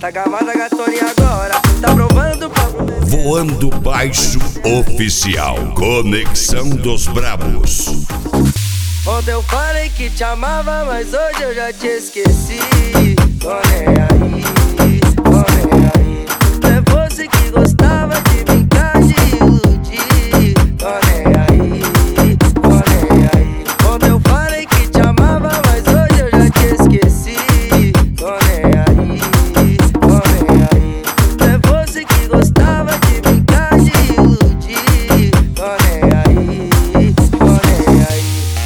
Tá gamada gatoninha agora, tá provando pra... Voando Baixo Oficial, Conexão dos Brabos. Ontem eu falei que te amava, mas hoje eu já te esqueci. Tô nem aí, tô nem aí. É você que gostava de brincar, de iludir. Tô nem aí, tô nem aí. Ontem eu falei que te amava, mas hoje eu já te esqueci. Tô nem aí, tô nem aí. É você que gostava de brincar, de iludir. Tô nem aí, tô nem aí.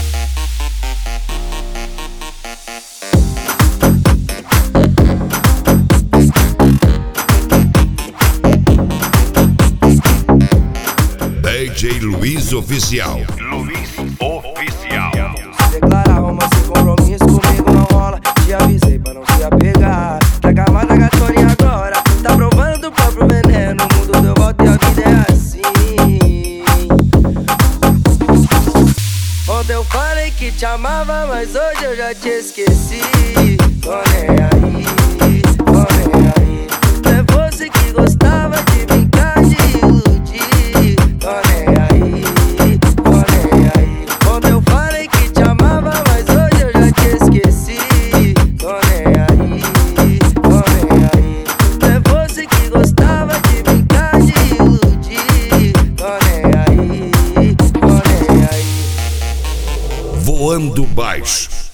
DJ Luiz Oficial. Luiz Oficial. Se declarar romance, compromisso comigo não rola. Te avisei pra não se apegar. Tá gamada gatoninha agora, tá provando do próprio veneno. O mundo deu volta e a vida é assim. Ontem eu falei que te amava, mas hoje eu já te esqueci. Tô nem aí, tô nem aí. É você que gostava de brincar, de iludir. Tô nem aí, tô nem aí. Ontem eu falei que te amava, mas hoje eu já te esqueci. Tô nem aí, tô nem aí. É você que gostava de brincar, de iludir. Tô nem aí, tô nem aí. Voando Baixo.